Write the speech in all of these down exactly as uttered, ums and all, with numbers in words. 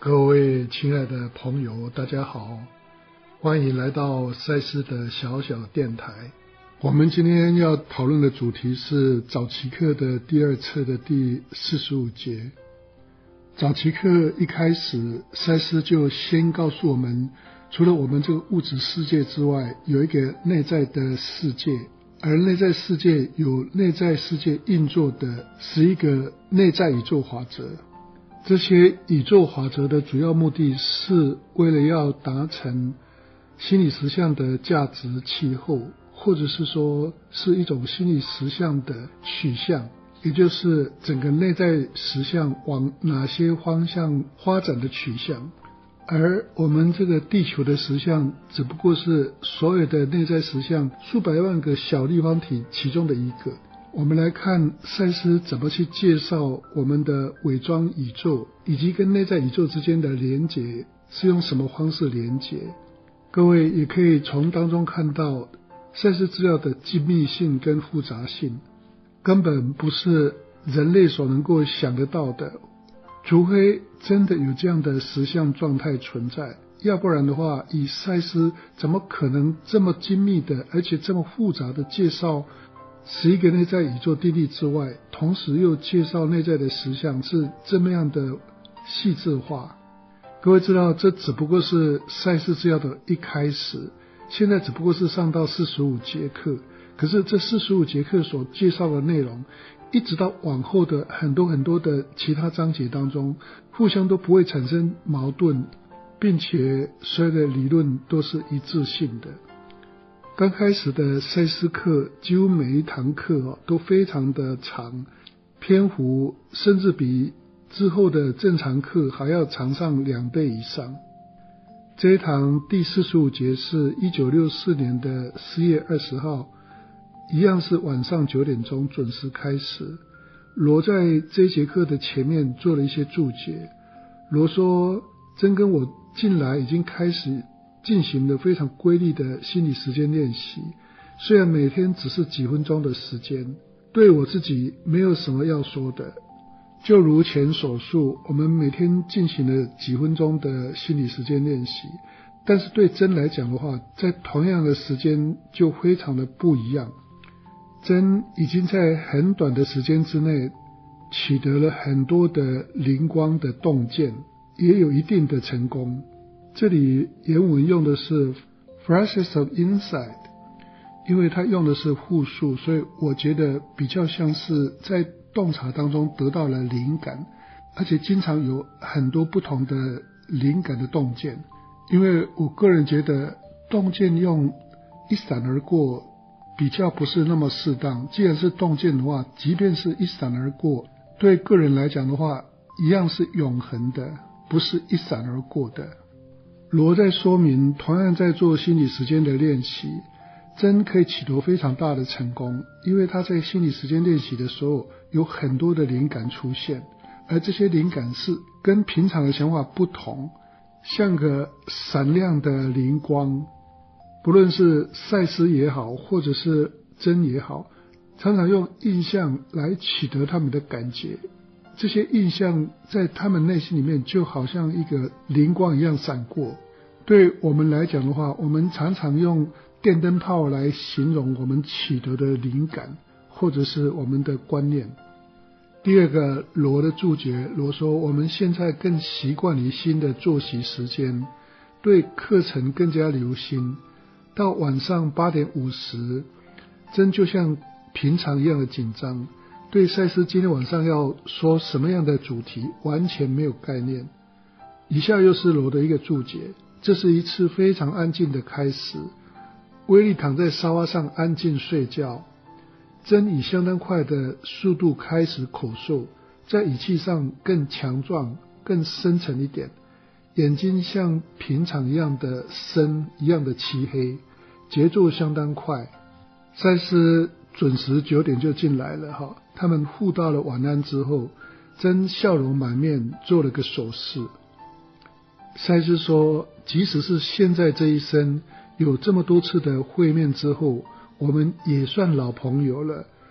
各位亲爱的朋友，大家好，欢迎来到赛斯的小小电台。我们今天要讨论的主题是早期课的第二册的第四十五节。早期课一开始，赛斯就先告诉我们，除了我们这个物质世界之外，有一个内在的世界，而内在世界有内在世界运作的十一个内在宇宙法则。这些宇宙法则的主要目的是为了要达成心理实相的价值气候，或者是说是一种心理实相的取向，也就是整个内在实相往哪些方向发展的取向。而我们这个地球的实相只不过是所有的内在实相数百万个小立方体其中的一个。我们来看赛斯怎么去介绍我们的伪装宇宙以及跟内在宇宙之间的连结是用什么方式连结。各位也可以从当中看到赛斯资料的精密性跟复杂性根本不是人类所能够想得到的，除非真的有这样的实相状态存在，要不然的话，以赛斯怎么可能这么精密的而且这么复杂的介绍十一个内在宇宙定律之外，同时又介绍内在的实相是这么样的细致化。各位知道，这只不过是赛斯资料的一开始，现在只不过是上到四十五节课，可是这四十五节课所介绍的内容，一直到往后的很多很多的其他章节当中，互相都不会产生矛盾，并且所有的理论都是一致性的。刚开始的赛斯课几乎每一堂课都非常的长，篇幅甚至比之后的正常课还要长上两倍以上。这一堂第四十五节是一九六四年的四月二十号，一样是晚上九点钟准时开始。罗在这一节课的前面做了一些注解。罗说，真跟我进来已经开始进行了非常规律的心理时间练习，虽然每天只是几分钟的时间，对我自己没有什么要说的。就如前所述，我们每天进行了几分钟的心理时间练习，但是对真来讲的话，在同样的时间就非常的不一样。真已经在很短的时间之内取得了很多的灵光的洞见，也有一定的成功。这里原文用的是 flashes of insight， 因为它用的是复数，所以我觉得比较像是在洞察当中得到了灵感，而且经常有很多不同的灵感的洞见。因为我个人觉得洞见用一闪而过比较不是那么适当，既然是洞见的话，即便是一闪而过，对个人来讲的话，一样是永恒的，不是一闪而过的。罗在说明，同样在做心理时间的练习，真可以取得非常大的成功，因为他在心理时间练习的时候有很多的灵感出现，而这些灵感是跟平常的想法不同，像个闪亮的灵光。不论是赛斯也好，或者是真也好，常常用印象来取得他们的感觉，这些印象在他们内心里面就好像一个灵光一样闪过。对我们来讲的话，我们常常用电灯泡来形容我们取得的灵感，或者是我们的观念。第二个，罗的注解，罗说我们现在更习惯于新的作息时间，对课程更加留心，到晚上八点五十，真就像平常一样的紧张，对赛斯今天晚上要说什么样的主题完全没有概念。以下又是罗的一个注解，这是一次非常安静的开始。威利躺在沙发上安静睡觉，真以相当快的速度开始口述，在语气上更强壮更深沉一点，眼睛像平常一样的深，一样的漆黑，节奏相当快。赛斯准时九点就进来了哈，他们互道了晚安之后，真笑容满面做了个手势。赛斯说，即使是现在这一生有这么多次的会面之后，我们也算老朋友了。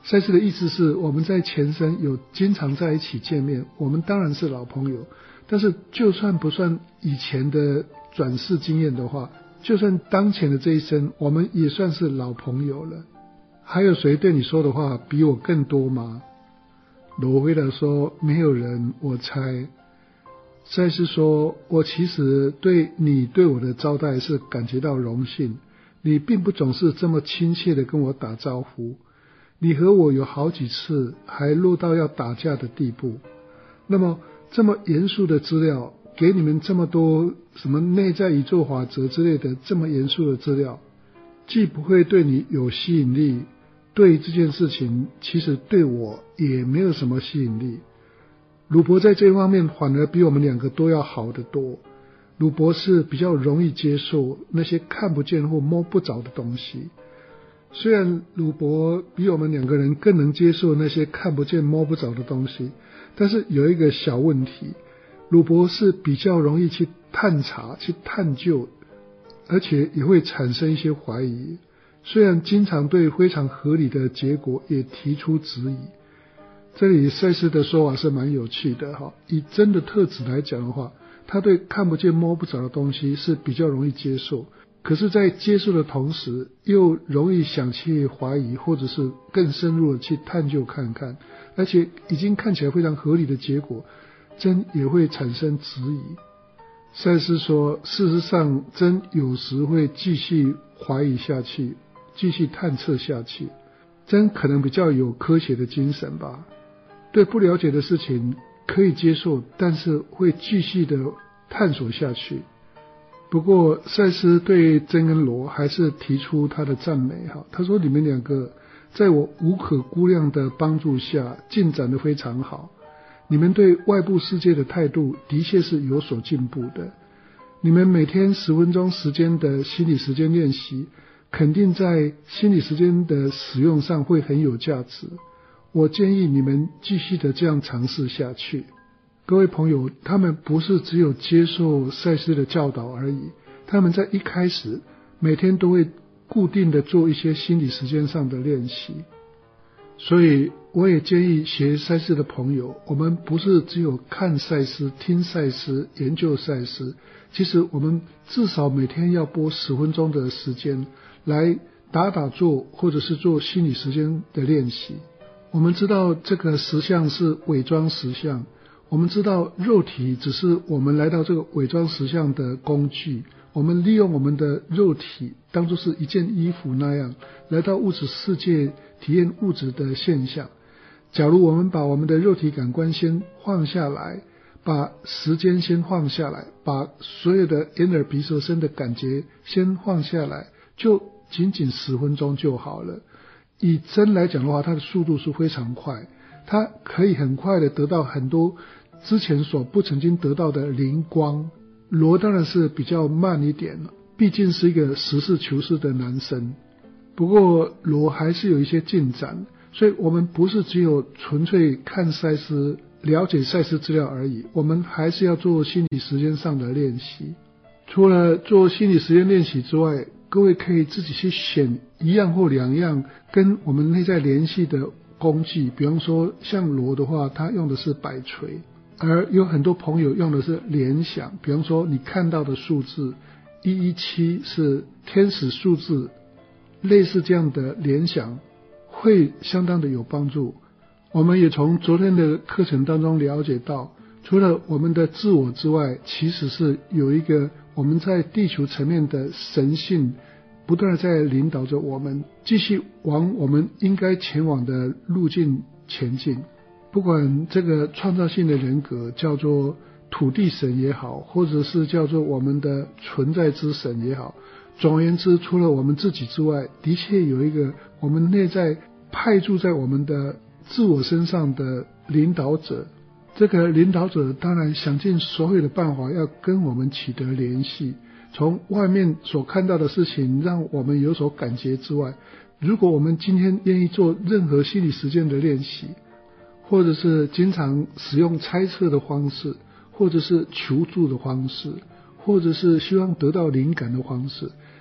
赛斯的意思是，我们在前生有经常在一起见面，我们当然是老朋友，但是就算不算以前的转世经验的话，就算当前的这一生，我们也算是老朋友了。还有谁对你说的话比我更多吗？罗回答说，没有人，我猜。赛斯说，我其实对你对我的招待是感觉到荣幸，你并不总是这么亲切的跟我打招呼，你和我有好几次还落到要打架的地步。那么这么严肃的资料，给你们这么多什么内在宇宙法则之类的这么严肃的资料，既不会对你有吸引力，对这件事情其实对我也没有什么吸引力。鲁伯在这方面反而比我们两个都要好得多。鲁伯是比较容易接受那些看不见或摸不着的东西，虽然鲁伯比我们两个人更能接受那些看不见摸不着的东西，但是有一个小问题，鲁伯是比较容易去探查去探究，而且也会产生一些怀疑，虽然经常对非常合理的结果也提出质疑。这里赛斯的说法是蛮有趣的哈，以真的特质来讲的话，他对看不见摸不着的东西是比较容易接受，可是在接受的同时又容易想去怀疑，或者是更深入的去探究看看，而且已经看起来非常合理的结果，真也会产生质疑。赛斯说，事实上真有时会继续怀疑下去，继续探测下去，真可能比较有科学的精神吧，对不了解的事情可以接受，但是会继续的探索下去。不过赛斯对真跟罗还是提出他的赞美，他说你们两个在我无可估量的帮助下进展得非常好，你们对外部世界的态度的确是有所进步的，你们每天十分钟时间的心理时间练习肯定在心理时间的使用上会很有价值，我建议你们继续的这样尝试下去。各位朋友，他们不是只有接受赛斯的教导而已，他们在一开始每天都会固定的做一些心理时间上的练习。所以我也建议学赛斯的朋友，我们不是只有看赛斯、听赛斯、研究赛斯，其实我们至少每天要拨十分钟的时间来打打坐，或者是做心理时间的练习。我们知道这个实相是伪装实相，我们知道肉体只是我们来到这个伪装实相的工具，我们利用我们的肉体当作是一件衣服那样来到物质世界体验物质的现象。假如我们把我们的肉体感官先放下来，把时间先放下来，把所有的眼耳鼻舌身的感觉先放下来，就仅仅十分钟就好了。以真来讲的话，它的速度是非常快，它可以很快的得到很多之前所不曾经得到的灵光。罗当然是比较慢一点，毕竟是一个实事求是的男生，不过罗还是有一些进展，所以我们不是只有纯粹看赛斯了解赛斯资料而已，我们还是要做心理时间上的练习。除了做心理时间练习之外，各位可以自己去选一样或两样跟我们内在联系的工具，比方说像罗的话，他用的是摆锤，而有很多朋友用的是联想，比方说你看到的数字一一七是天使数字，类似这样的联想会相当的有帮助。我们也从昨天的课程当中了解到，除了我们的自我之外，其实是有一个我们在地球层面的神性不断的在领导着我们继续往我们应该前往的路径前进。不管这个创造性的人格叫做土地神也好，或者是叫做我们的存在之神也好，总而言之，除了我们自己之外，的确有一个我们内在派驻在我们的自我身上的领导者。这个领导者当然想尽所有的办法要跟我们取得联系，从外面所看到的事情让我们有所感觉之外，如果我们今天愿意做任何心理实践的练习，或者是经常使用猜测的方式，或者是求助的方式，或者是希望得到灵感的方式，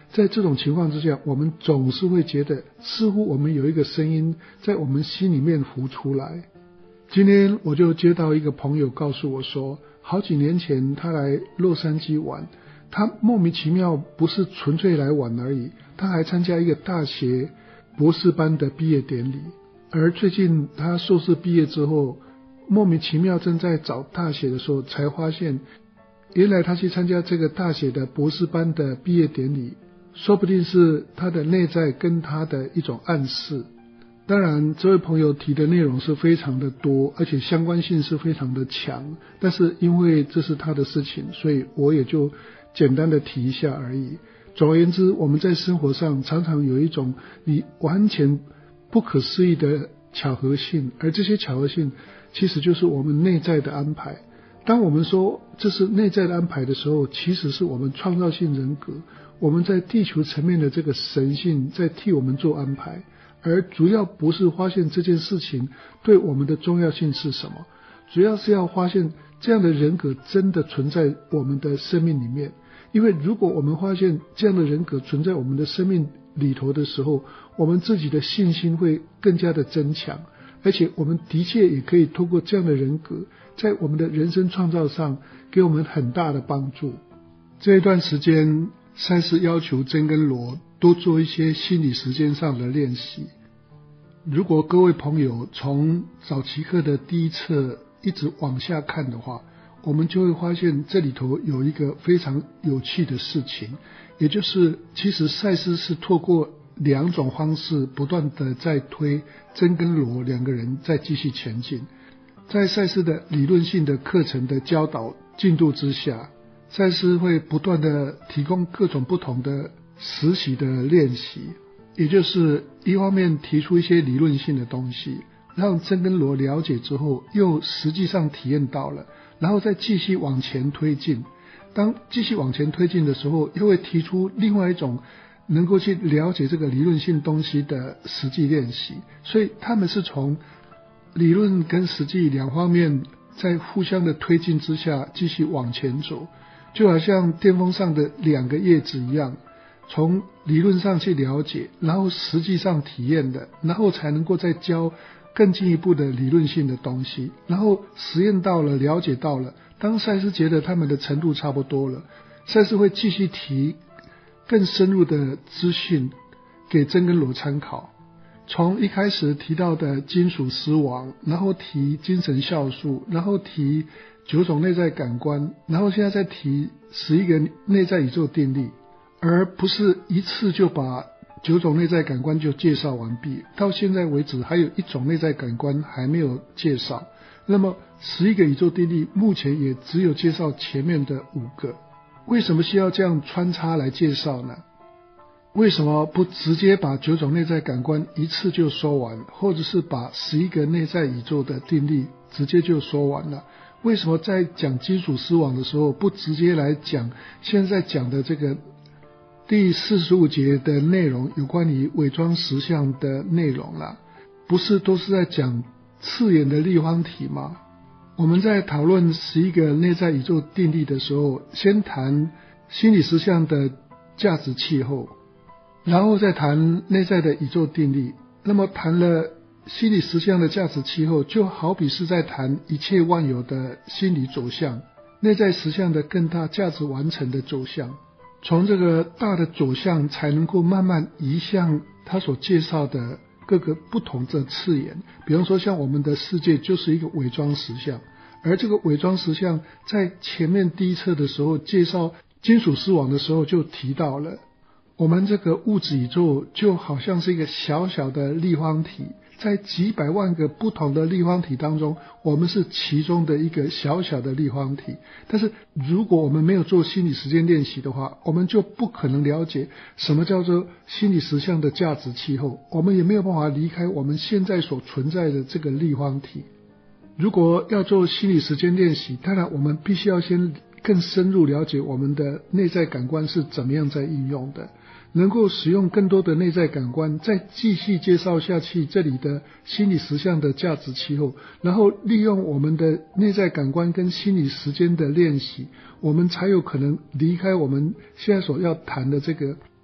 在这种情况之下，我们总是会觉得似乎我们有一个声音在我们心里面浮出来。今天我就接到一个朋友告诉我说，好几年前他来洛杉矶玩，他莫名其妙不是纯粹来玩而已，他还参加一个大学博士班的毕业典礼。而最近他硕士毕业之后，莫名其妙正在找大学的时候，才发现原来他去参加这个大学的博士班的毕业典礼，说不定是他的内在跟他的一种暗示。当然这位朋友提的内容是非常的多，而且相关性是非常的强，但是因为这是他的事情，所以我也就简单的提一下而已。总而言之，我们在生活上常常有一种你完全不可思议的巧合性，而这些巧合性其实就是我们内在的安排。当我们说这是内在的安排的时候，其实是我们创造性人格，我们在地球层面的这个神性在替我们做安排，而主要不是发现这件事情对我们的重要性是什么，主要是要发现这样的人格真的存在我们的生命里面。因为如果我们发现这样的人格存在我们的生命里头的时候，我们自己的信心会更加的增强，而且我们的确也可以透过这样的人格在我们的人生创造上给我们很大的帮助。这一段时间赛斯要求珍跟罗多做一些心理时间上的练习。如果各位朋友从早期课的第一册一直往下看的话，我们就会发现这里头有一个非常有趣的事情，也就是其实赛斯是透过两种方式不断的在推珍跟罗两个人在继续前进。在赛斯的理论性的课程的教导进度之下，赛斯会不断的提供各种不同的实习的练习，也就是一方面提出一些理论性的东西，让珍跟罗了解之后又实际上体验到了，然后再继续往前推进。当继续往前推进的时候，又会提出另外一种能够去了解这个理论性东西的实际练习。所以他们是从理论跟实际两方面在互相的推进之下继续往前走，就好像电风扇的两个叶子一样，从理论上去了解，然后实际上体验的，然后才能够再教更进一步的理论性的东西，然后实验到了，了解到了，当赛斯觉得他们的程度差不多了，赛斯会继续提更深入的资讯给珍跟罗参考。从一开始提到的金属丝网，然后提精神酵素，然后提九种内在感官，然后现在再提十一个内在宇宙定律，而不是一次就把九种内在感官就介绍完毕。到现在为止还有一种内在感官还没有介绍，那么十一个宇宙定律目前也只有介绍前面的五个。为什么需要这样穿插来介绍呢？为什么不直接把九种内在感官一次就说完，或者是把十一个内在宇宙的定律直接就说完了？为什么在讲金属丝网的时候不直接来讲现在讲的这个第四十五节的内容，有关于伪装实相的内容啦？不是都是在讲次元的立方体吗？我们在讨论十一个内在宇宙定律的时候，先谈心理实相的价值气候，然后再谈内在的宇宙定律。那么谈了心理实相的价值气候，就好比是在谈一切万有的心理走向，内在实相的更大价值完成的走向。从这个大的走向才能够慢慢移向他所介绍的各个不同的次元。比方说像我们的世界就是一个伪装实相，而这个伪装实相在前面第一册的时候介绍金属丝网的时候就提到了，我们这个物质宇宙就好像是一个小小的立方体，在几百万个不同的立方体当中，我们是其中的一个小小的立方体。但是如果我们没有做心理实践练习的话，我们就不可能了解什么叫做心理实相的价值气候，我们也没有办法离开我们现在所存在的这个立方体。如果要做心理实践练习，当然我们必须要先更深入了解我们的内在感官是怎么样在应用的，能够使用更多的内在感官，再继续介绍下去这里的心理实相的价值气候，然后利用我们的内在感官跟心理时间的练习，我们才有可能离开我们现在所要谈的这个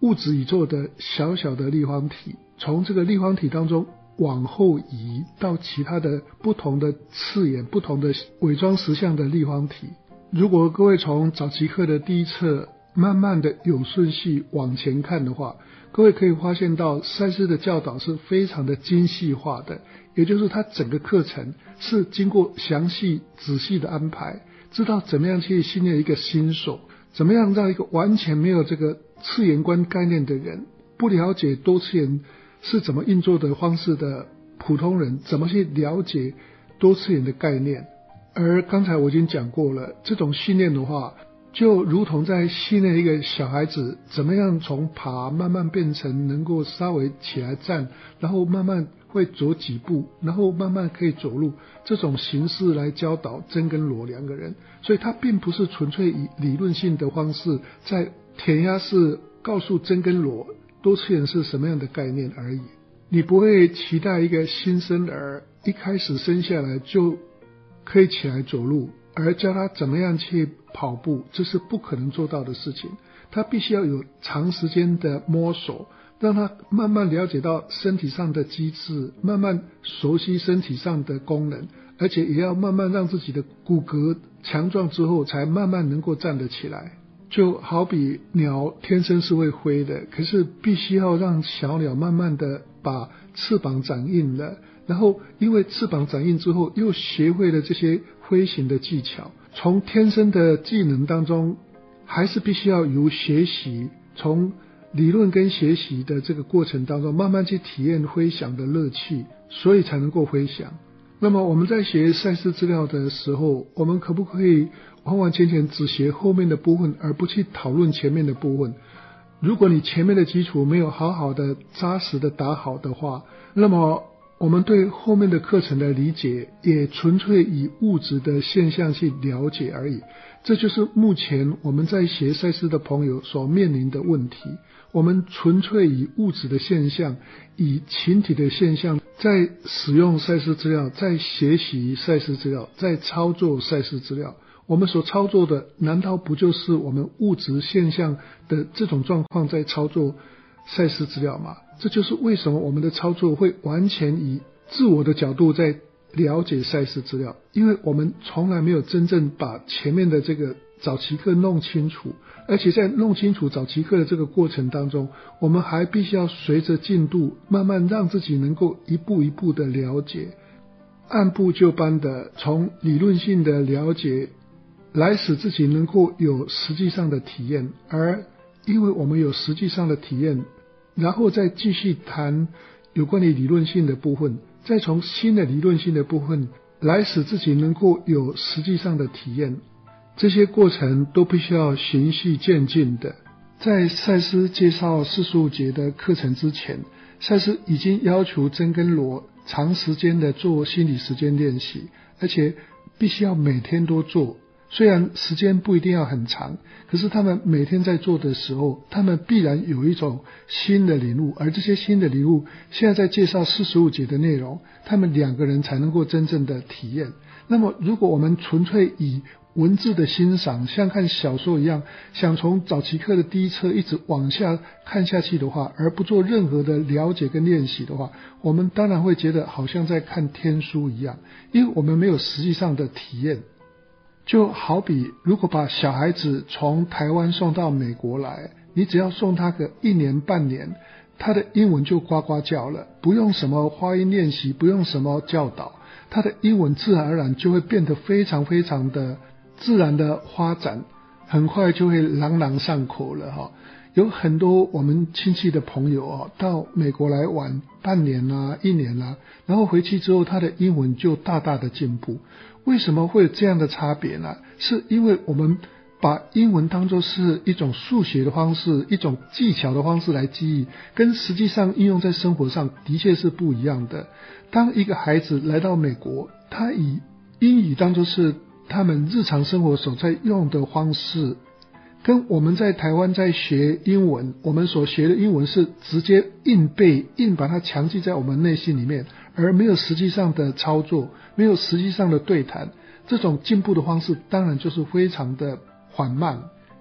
物质宇宙的小小的立方体，从这个立方体当中往后移到其他的不同的次元、不同的伪装实相的立方体。如果各位从早期课的第一册慢慢的有顺序往前看的话，各位可以发现到赛斯的教导是非常的精细化的，也就是他整个课程是经过详细仔细的安排，知道怎么样去训练一个新手，怎么样让一个完全没有这个次元观概念的人，不了解多次元是怎么运作的方式的普通人，怎么去了解多次元的概念。而刚才我已经讲过了，这种训练的话就如同在训练一个小孩子怎么样从爬慢慢变成能够稍微起来站，然后慢慢会走几步，然后慢慢可以走路，这种形式来教导真跟罗两个人。所以他并不是纯粹以理论性的方式在填鸭式告诉真跟罗多次元是什么样的概念而已。你不会期待一个新生儿一开始生下来就可以起来走路，而教他怎么样去跑步，这是不可能做到的事情。他必须要有长时间的摸索，让他慢慢了解到身体上的机制，慢慢熟悉身体上的功能，而且也要慢慢让自己的骨骼强壮之后才慢慢能够站得起来。就好比鸟天生是会飞的，可是必须要让小鸟慢慢的把翅膀长硬了，然后因为翅膀长硬之后又学会了这些飞行的技巧。从天生的技能当中还是必须要由学习，从理论跟学习的这个过程当中慢慢去体验飞翔的乐趣，所以才能够飞翔。那么我们在学赛事资料的时候，我们可不可以完完全全只学后面的部分，而不去讨论前面的部分？如果你前面的基础没有好好的扎实的打好的话，那么我们对后面的课程的理解也纯粹以物质的现象去了解而已。这就是目前我们在学赛事的朋友所面临的问题。我们纯粹以物质的现象，以群体的现象，在使用赛事资料，在学习赛事资料，在操作赛事资料。我们所操作的难道不就是我们物质现象的这种状况在操作赛事资料吗？这就是为什么我们的操作会完全以自我的角度在了解赛事资料，因为我们从来没有真正把前面的这个早期课弄清楚，而且在弄清楚早期课的这个过程当中，我们还必须要随着进度慢慢让自己能够一步一步的了解，按部就班的从理论性的了解来使自己能够有实际上的体验。而因为我们有实际上的体验，然后再继续谈有关于理论性的部分，再从新的理论性的部分来使自己能够有实际上的体验，这些过程都必须要循序渐进的。在赛斯介绍四十五节的课程之前，赛斯已经要求真跟罗长时间的做心理时间练习，而且必须要每天都做。虽然时间不一定要很长，可是他们每天在做的时候，他们必然有一种新的领悟，而这些新的领悟现在在介绍四十五节的内容，他们两个人才能够真正的体验。那么如果我们纯粹以文字的欣赏，像看小说一样，想从早期课的第一册一直往下看下去的话，而不做任何的了解跟练习的话，我们当然会觉得好像在看天书一样，因为我们没有实际上的体验。就好比如果把小孩子从台湾送到美国来，你只要送他个一年半年，他的英文就呱呱叫了，不用什么发音练习，不用什么教导，他的英文自然而然就会变得非常非常的自然的发展，很快就会朗朗上口了哈。有很多我们亲戚的朋友哦，到美国来玩半年啦、一年啦，然后回去之后，他的英文就大大的进步。为什么会有这样的差别呢？是因为我们把英文当作是一种数学的方式，一种技巧的方式来记忆，跟实际上应用在生活上的确是不一样的。当一个孩子来到美国，他以英语当作是他们日常生活所在用的方式，跟我们在台湾在学英文，我们所学的英文是直接硬背，硬把它强记在我们内心里面，而没有实际上的操作，没有实际上的对谈，这种进步的方式当然就是非常的缓慢。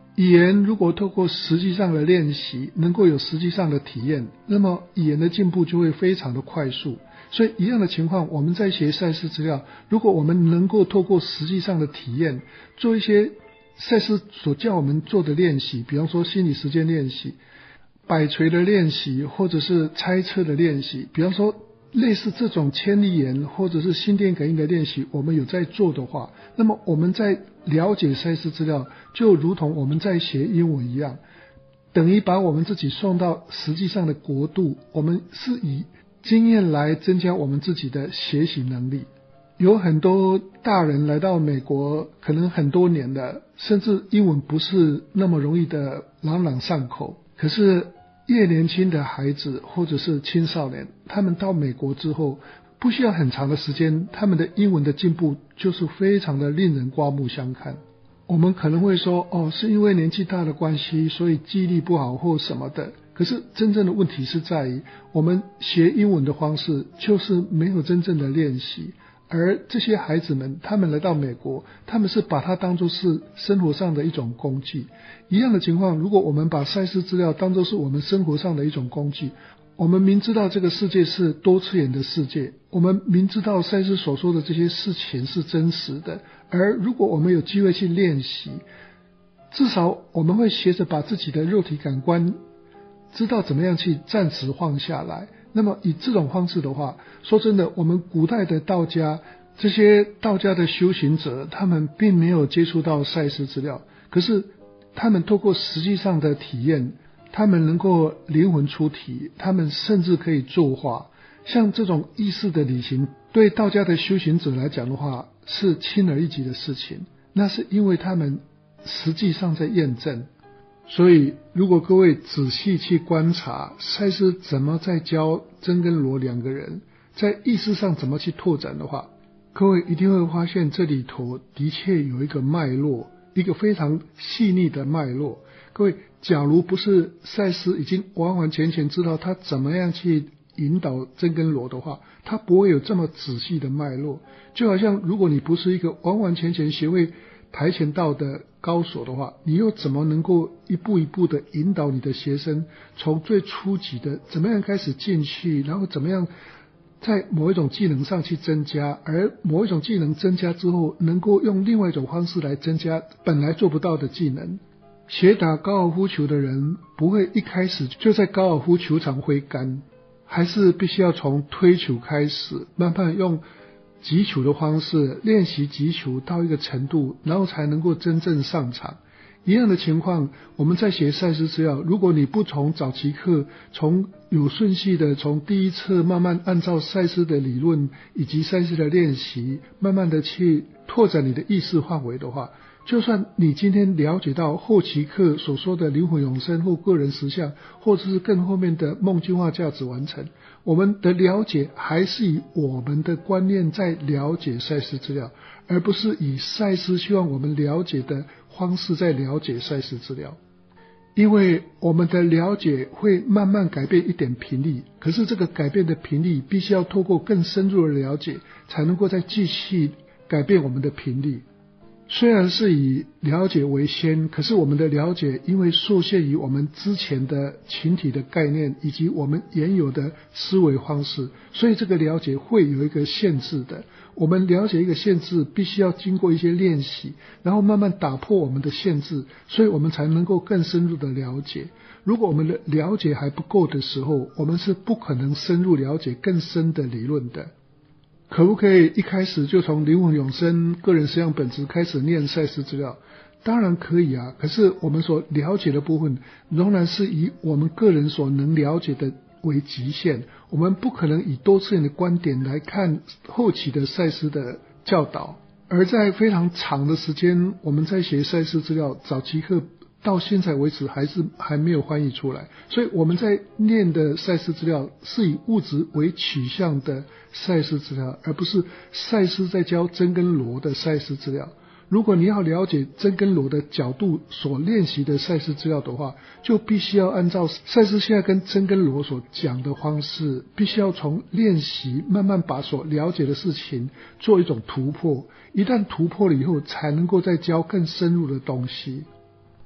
语言如果透过实际上的练习能够有实际上的体验，那么语言的进步就会非常的快速。所以一样的情况，我们在学赛事资料，如果我们能够透过实际上的体验做一些赛事所叫我们做的练习，比方说心理实践练习、摆锤的练习，或者是猜测的练习，比方说类似这种千里眼或者是心电感应的练习，我们有在做的话，那么我们在了解赛事资料就如同我们在学英文一样，等于把我们自己送到实际上的国度，我们是以经验来增加我们自己的学习能力。有很多大人来到美国可能很多年了，甚至英文不是那么容易的朗朗上口，可是越年轻的孩子或者是青少年，他们到美国之后不需要很长的时间，他们的英文的进步就是非常的令人刮目相看。我们可能会说，哦，是因为年纪大的关系，所以记忆力不好或什么的。可是真正的问题是在于，我们学英文的方式就是没有真正的练习。而这些孩子们，他们来到美国，他们是把它当作是生活上的一种工具。一样的情况，如果我们把赛事资料当作是我们生活上的一种工具，我们明知道这个世界是多次元的世界，我们明知道赛事所说的这些事情是真实的，而如果我们有机会去练习，至少我们会学着把自己的肉体感官知道怎么样去暂时放下来。那么以这种方式的话，说真的，我们古代的道家，这些道家的修行者，他们并没有接触到赛事资料，可是他们透过实际上的体验，他们能够灵魂出体，他们甚至可以作画。像这种意识的旅行，对道家的修行者来讲的话，是轻而易举的事情，那是因为他们实际上在验证。所以如果各位仔细去观察赛斯怎么在教真跟罗两个人在意识上怎么去拓展的话，各位一定会发现这里头的确有一个脉络，一个非常细腻的脉络。各位，假如不是赛斯已经完完全全知道他怎么样去引导真跟罗的话，他不会有这么仔细的脉络。就好像如果你不是一个完完全全学会跆拳道的高手的话，你又怎么能够一步一步的引导你的学生从最初级的怎么样开始进去，然后怎么样在某一种技能上去增加，而某一种技能增加之后能够用另外一种方式来增加本来做不到的技能。学打高尔夫球的人不会一开始就在高尔夫球场挥杆，还是必须要从推球开始，慢慢用击球的方式练习击球到一个程度，然后才能够真正上场。一样的情况，我们在学赛事资料，如果你不从早期课从有顺序的从第一册慢慢按照赛事的理论以及赛事的练习，慢慢的去拓展你的意识范围的话，就算你今天了解到后期课所说的灵魂永生或个人实相，或者是更后面的梦境化价值完成，我们的了解还是以我们的观念在了解赛事资料，而不是以赛事希望我们了解的方式在了解赛事资料。因为我们的了解会慢慢改变一点频率，可是这个改变的频率必须要透过更深入的了解，才能够再继续改变我们的频率。虽然是以了解为先，可是我们的了解因为受限于我们之前的群体的概念以及我们原有的思维方式，所以这个了解会有一个限制的。我们了解一个限制必须要经过一些练习，然后慢慢打破我们的限制，所以我们才能够更深入的了解。如果我们的了解还不够的时候，我们是不可能深入了解更深的理论的。可不可以一开始就从灵魂永生、个人实相本质开始念赛事资料？当然可以啊，可是我们所了解的部分仍然是以我们个人所能了解的为极限，我们不可能以多次元的观点来看后期的赛事的教导。而在非常长的时间，我们在学赛事资料早期课到现在为止还是还没有翻译出来，所以我们在念的赛事资料是以物质为取向的赛事资料，而不是赛斯在教真跟罗的赛事资料。如果你要了解真跟罗的角度所练习的赛事资料的话，就必须要按照赛斯现在跟真跟罗所讲的方式，必须要从练习慢慢把所了解的事情做一种突破，一旦突破了以后才能够再教更深入的东西。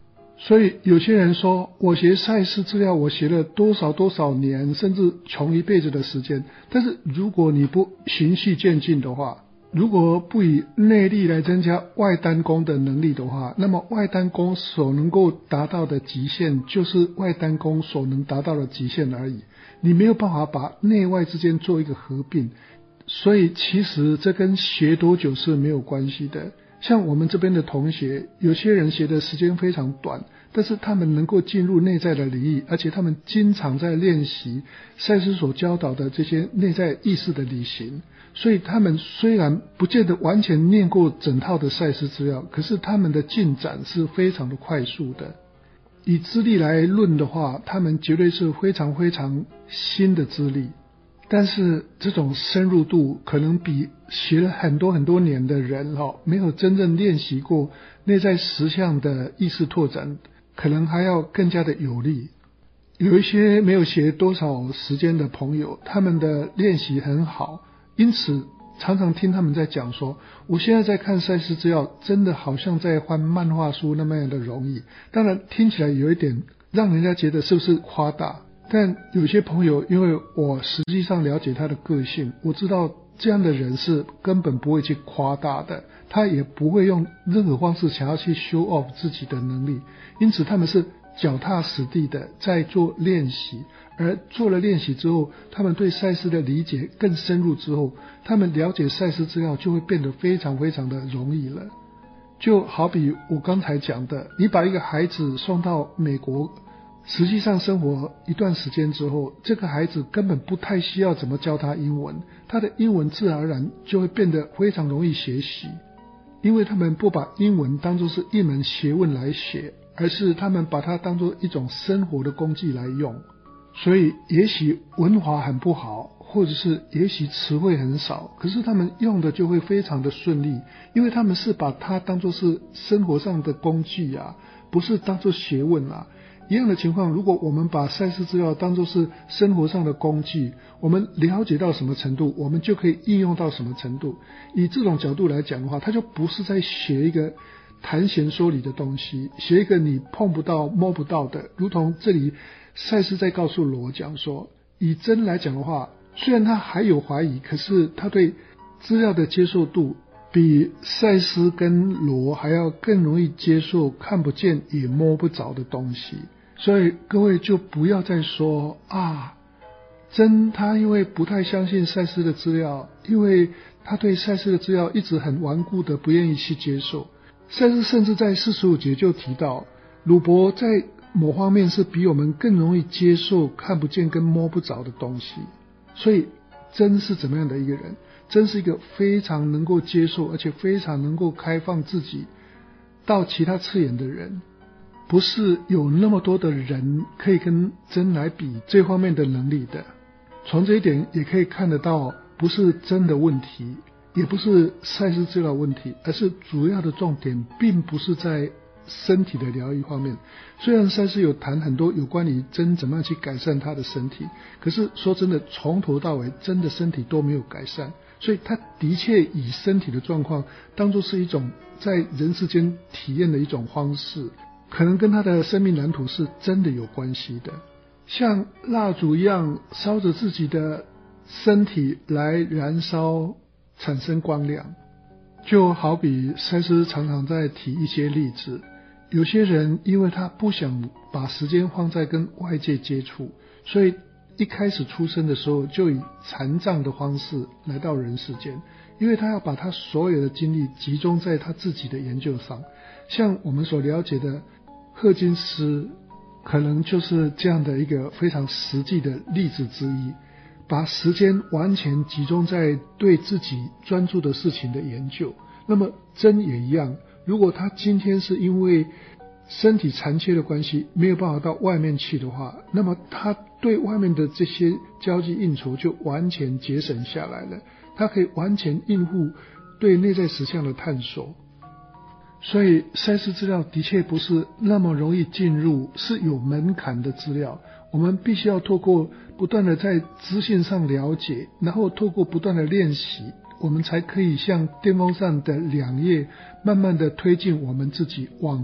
所以有些人说，我学赛事资料我学了多少多少年，甚至穷一辈子的时间，但是如果你不循序渐进的话，如果不以内力来增加外单功的能力的话，那么外单功所能够达到的极限就是外单功所能达到的极限而已，你没有办法把内外之间做一个合并。所以其实这跟学多久是没有关系的。像我们这边的同学，有些人学的时间非常短，但是他们能够进入内在的领域，而且他们经常在练习赛斯所教导的这些内在意识的理行，所以他们虽然不见得完全念过整套的赛斯资料，可是他们的进展是非常的快速的。以资历来论的话，他们绝对是非常非常新的资历，但是这种深入度可能比学了很多很多年的人、哦、没有真正练习过内在实相的意识拓展，可能还要更加的有力。有一些没有学多少时间的朋友，他们的练习很好，因此常常听他们在讲说，我现在在看赛斯资料，真的好像在翻漫画书那么样的容易。当然听起来有一点让人家觉得是不是夸大，但有些朋友，因为我实际上了解他的个性，我知道这样的人是根本不会去夸大的，他也不会用任何方式想要去 show off 自己的能力，因此他们是脚踏实地的在做练习，而做了练习之后，他们对赛斯的理解更深入之后，他们了解赛斯资料就会变得非常非常的容易了。就好比我刚才讲的，你把一个孩子送到美国，实际上生活一段时间之后，这个孩子根本不太需要怎么教他英文，他的英文自然而然就会变得非常容易学习，因为他们不把英文当作是一门学问来学，而是他们把它当作一种生活的工具来用。所以也许文法很不好，或者是也许词汇很少，可是他们用的就会非常的顺利，因为他们是把它当作是生活上的工具啊，不是当作学问啊。一样的情况，如果我们把赛斯资料当作是生活上的工具，我们了解到什么程度，我们就可以应用到什么程度。以这种角度来讲的话，它就不是在学一个谈闲说理的东西，学一个你碰不到摸不到的。如同这里赛斯在告诉罗讲说，以真来讲的话，虽然他还有怀疑，可是他对资料的接受度比赛斯跟罗还要更容易接受看不见也摸不着的东西。所以各位就不要再说啊，真他因为不太相信赛斯的资料，因为他对赛斯的资料一直很顽固的不愿意去接受。赛斯甚至在四十五节就提到，鲁伯在某方面是比我们更容易接受看不见跟摸不着的东西。所以真是怎么样的一个人？真是一个非常能够接受，而且非常能够开放自己到其他次元的人。不是有那么多的人可以跟真来比这方面的能力的。从这一点也可以看得到，不是真的问题，也不是赛斯资料问题，而是主要的重点并不是在身体的疗愈方面。虽然赛斯有谈很多有关于真怎么样去改善他的身体，可是说真的，从头到尾真的身体都没有改善，所以他的确以身体的状况当作是一种在人世间体验的一种方式，可能跟他的生命蓝图是真的有关系的。像蜡烛一样烧着自己的身体来燃烧，产生光亮。就好比赛斯常常在提一些例子，有些人因为他不想把时间放在跟外界接触，所以一开始出生的时候就以残障的方式来到人世间，因为他要把他所有的精力集中在他自己的研究上。像我们所了解的赫金斯可能就是这样的一个非常实际的例子之一，把时间完全集中在对自己专注的事情的研究。那么真也一样，如果他今天是因为身体残缺的关系没有办法到外面去的话，那么他对外面的这些交际应酬就完全节省下来了，他可以完全应付对内在实相的探索。所以赛斯资料的确不是那么容易进入，是有门槛的资料，我们必须要透过不断的在资讯上了解，然后透过不断的练习，我们才可以像电风扇的两叶慢慢的推进我们自己往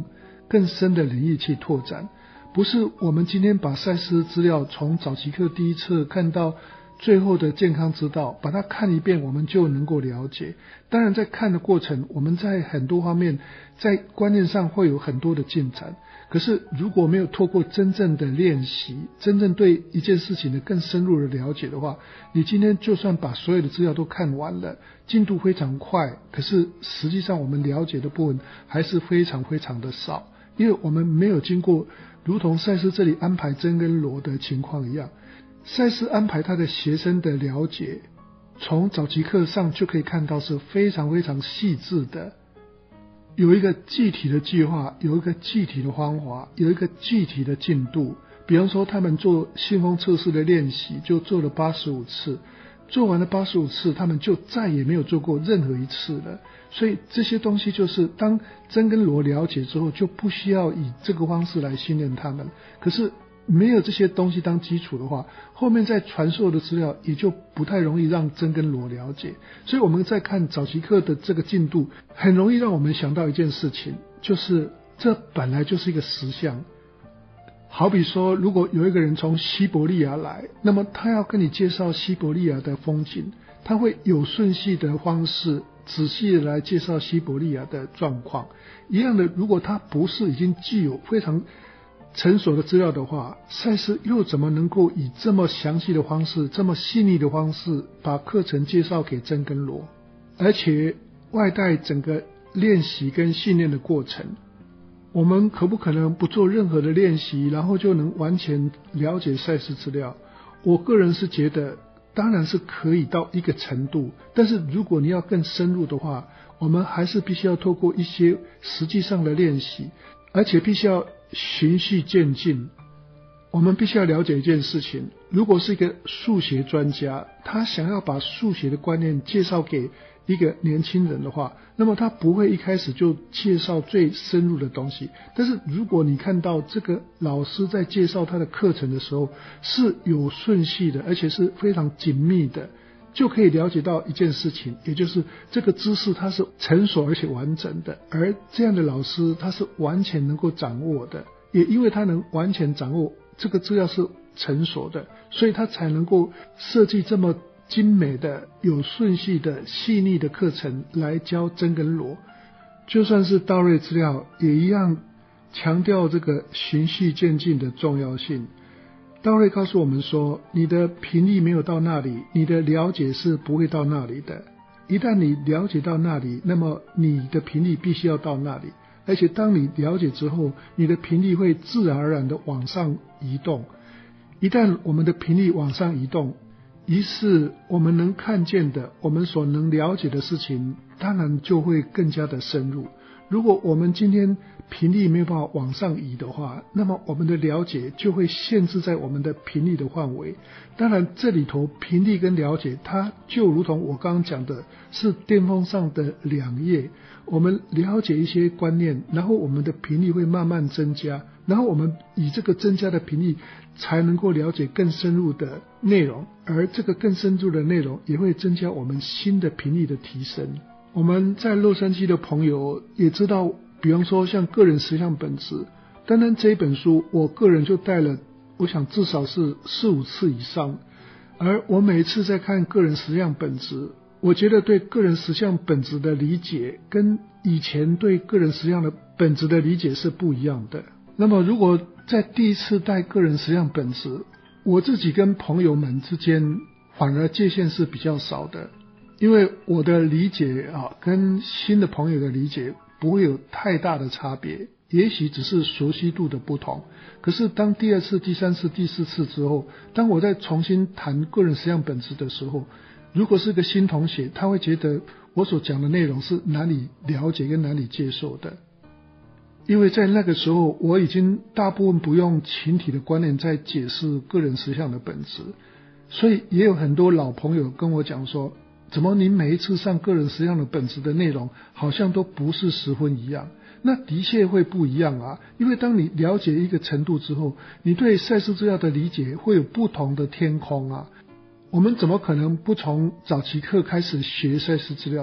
更深的领域去拓展。不是我们今天把赛斯资料从早期课第一册看到最后的健康之道，把它看一遍，我们就能够了解。当然在看的过程，我们在很多方面在观念上会有很多的进展，可是如果没有透过真正的练习，真正对一件事情的更深入的了解的话，你今天就算把所有的资料都看完了，进度非常快，可是实际上我们了解的部分还是非常非常的少，因为我们没有经过如同赛斯这里安排真跟罗的情况一样，赛斯安排他的学生的了解，从早期课上就可以看到是非常非常细致的，有一个具体的计划，有一个具体的方法，有一个具体的进度。比方说他们做信封测试的练习就做了八十五次，做完了八十五次，他们就再也没有做过任何一次了。所以这些东西就是当真跟罗了解之后，就不需要以这个方式来训练他们。可是没有这些东西当基础的话，后面再传授的资料也就不太容易让真跟罗了解。所以我们在看早期课的这个进度，很容易让我们想到一件事情，就是这本来就是一个实相。好比说，如果有一个人从西伯利亚来，那么他要跟你介绍西伯利亚的风景，他会有顺序的方式仔细的来介绍西伯利亚的状况。一样的，如果他不是已经具有非常成熟的资料的话，赛斯又怎么能够以这么详细的方式，这么细腻的方式把课程介绍给真跟罗，而且外带整个练习跟训练的过程，我们可不可能不做任何的练习，然后就能完全了解赛斯资料？我个人是觉得当然是可以到一个程度，但是如果你要更深入的话，我们还是必须要透过一些实际上的练习，而且必须要循序渐进。我们必须要了解一件事情，如果是一个数学专家，他想要把数学的观念介绍给一个年轻人的话，那么他不会一开始就介绍最深入的东西。但是如果你看到这个老师在介绍他的课程的时候是有顺序的，而且是非常紧密的，就可以了解到一件事情，也就是这个知识它是成熟而且完整的，而这样的老师他是完全能够掌握的，也因为他能完全掌握这个资料是成熟的，所以他才能够设计这么精美的有顺序的细腻的课程来教真跟罗。就算是道瑞资料也一样强调这个循序渐进的重要性。道瑞告诉我们说，你的频率没有到那里，你的了解是不会到那里的。一旦你了解到那里，那么你的频率必须要到那里，而且当你了解之后，你的频率会自然而然的往上移动。一旦我们的频率往上移动，于是我们能看见的，我们所能了解的事情当然就会更加的深入。如果我们今天频率没有办法往上移的话，那么我们的了解就会限制在我们的频率的范围。当然这里头频率跟了解，它就如同我刚刚讲的是电风扇的两叶，我们了解一些观念，然后我们的频率会慢慢增加，然后我们以这个增加的频率才能够了解更深入的内容，而这个更深入的内容也会增加我们新的频率的提升。我们在洛杉矶的朋友也知道，比方说像个人实相本质，单单这一本书我个人就带了我想至少是四五次以上，而我每一次在看个人实相本质，我觉得对个人实相本质的理解跟以前对个人实相的本质的理解是不一样的。那么如果在第一次带个人实相本质，我自己跟朋友们之间反而界限是比较少的，因为我的理解啊，跟新的朋友的理解不会有太大的差别，也许只是熟悉度的不同。可是当第二次、第三次、第四次之后，当我再重新谈个人实相本质的时候，如果是个新同学，他会觉得我所讲的内容是难以了解跟难以接受的。因为在那个时候我已经大部分不用群体的观念在解释个人实相的本质，所以也有很多老朋友跟我讲说，怎么你每一次上个人实相的本质的内容好像都不是十分一样。那的确会不一样啊，因为当你了解一个程度之后，你对赛斯资料的理解会有不同的天空啊。我们怎么可能不从早期课开始学赛斯资料呢？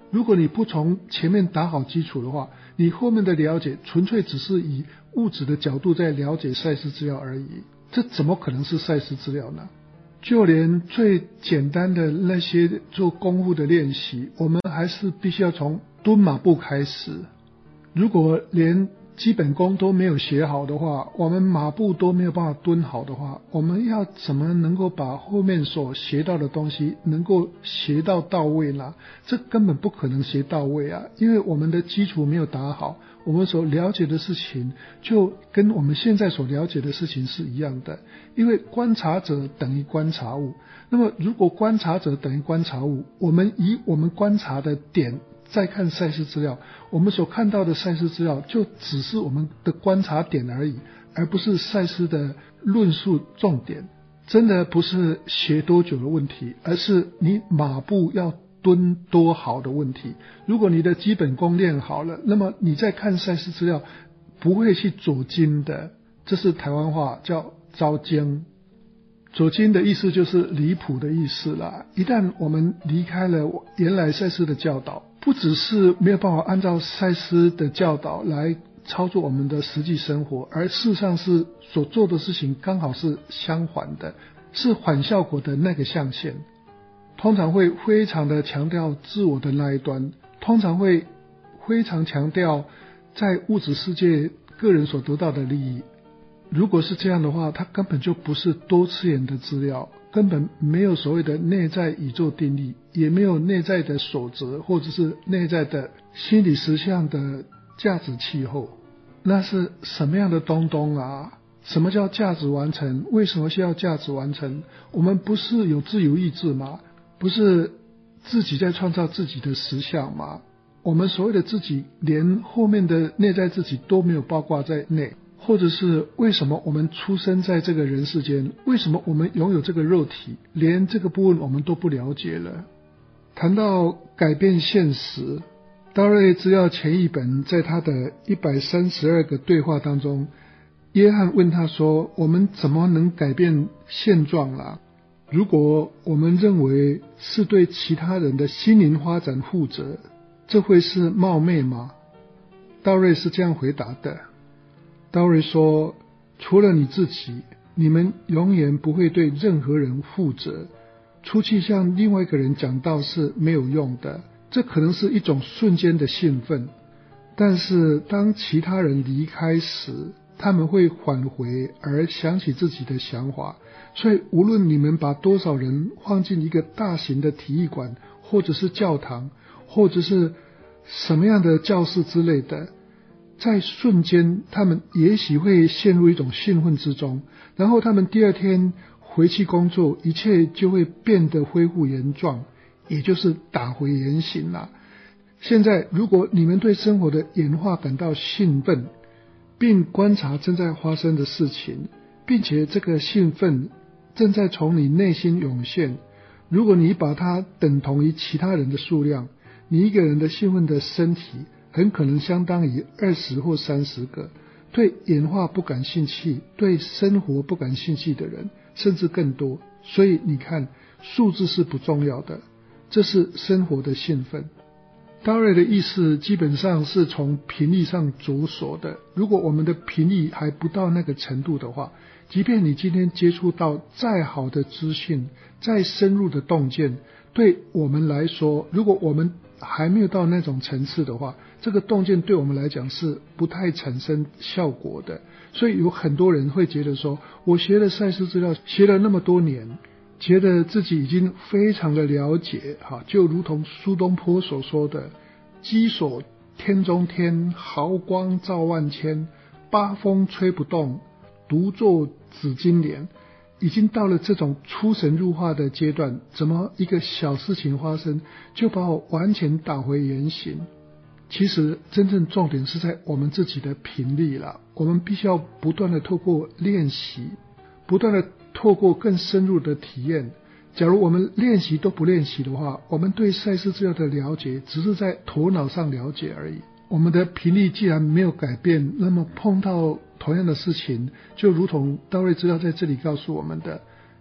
如果你不从前面打好基础的话，你后面的了解纯粹只是以物质的角度在了解赛事资料而已，这怎么可能是赛事资料呢？就连最简单的那些做功夫的练习，我们还是必须要从蹲马步开始。如果连基本功都没有学好的话，我们马步都没有办法蹲好的话，我们要怎么能够把后面所学到的东西能够学到到位呢？这根本不可能学到位啊，因为我们的基础没有打好，我们所了解的事情就跟我们现在所了解的事情是一样的。因为观察者等于观察物，那么如果观察者等于观察物，我们以我们观察的点再看赛事资料，我们所看到的赛事资料就只是我们的观察点而已，而不是赛事的论述重点。真的不是学多久的问题，而是你马步要蹲多好的问题。如果你的基本功练好了，那么你在看赛事资料不会去左精的，这是台湾话叫招精。左精的意思就是离谱的意思啦。一旦我们离开了原来赛事的教导，不只是没有办法按照赛事的教导来操作我们的实际生活，而事实上是所做的事情刚好是相反的，是反效果的那个象限。通常会非常的强调自我的那一端，通常会非常强调在物质世界个人所得到的利益。如果是这样的话，它根本就不是多次元的资料，根本没有所谓的内在宇宙定律，也没有内在的守则，或者是内在的心理实相的价值气候。那是什么样的东东啊？什么叫价值完成？为什么需要价值完成？我们不是有自由意志吗？不是自己在创造自己的实相吗？我们所谓的自己，连后面的内在自己都没有包括在内。或者是为什么我们出生在这个人世间，为什么我们拥有这个肉体，连这个部分我们都不了解了。谈到改变现实，道瑞资料前一本在他的一百三十二个对话当中，约翰问他说，我们怎么能改变现状啦？如果我们认为是对其他人的心灵发展负责，这会是冒昧吗？道瑞是这样回答的。道瑞说，除了你自己，你们永远不会对任何人负责。出去向另外一个人讲道是没有用的，这可能是一种瞬间的兴奋，但是当其他人离开时，他们会返回而想起自己的想法。所以无论你们把多少人放进一个大型的体育馆，或者是教堂，或者是什么样的教室之类的，在瞬间他们也许会陷入一种兴奋之中，然后他们第二天回去工作，一切就会变得恢复原状，也就是打回原形了。现在如果你们对生活的演化感到兴奋，并观察正在发生的事情，并且这个兴奋正在从你内心涌现，如果你把它等同于其他人的数量，你一个人的兴奋的身体很可能相当于二十或三十个对演化不感兴趣、对生活不感兴趣的人，甚至更多。所以你看，数字是不重要的，这是生活的兴奋。道瑞的意思基本上是从频率上着手的。如果我们的频率还不到那个程度的话，即便你今天接触到再好的资讯、再深入的洞见，对我们来说，如果我们还没有到那种层次的话，这个洞见对我们来讲是不太产生效果的。所以有很多人会觉得说，我学了赛事资料学了那么多年，觉得自己已经非常的了解，就如同苏东坡所说的，鸡所天中天，毫光照万千，八风吹不动，独坐紫金莲。已经到了这种出神入化的阶段，怎么一个小事情发生就把我完全打回原形？其实真正重点是在我们自己的频率了。我们必须要不断的透过练习，不断的透过更深入的体验。假如我们练习都不练习的话，我们对赛事资料的了解只是在头脑上了解而已。我们的频率既然没有改变，那么碰到同样的事情，就如同道瑞资料在这里告诉我们的，